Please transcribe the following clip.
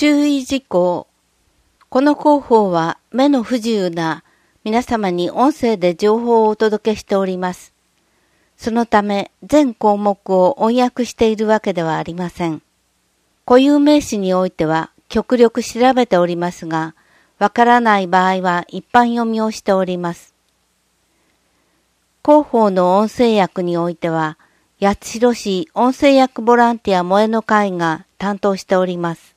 注意事項。この広報は目の不自由な皆様に音声で情報をお届けしております。そのため全項目を翻訳しているわけではありません。固有名詞においては極力調べておりますが、わからない場合は一般読みをしております。広報の音声訳においては、八代市音声訳ボランティア萌えの会が担当しております。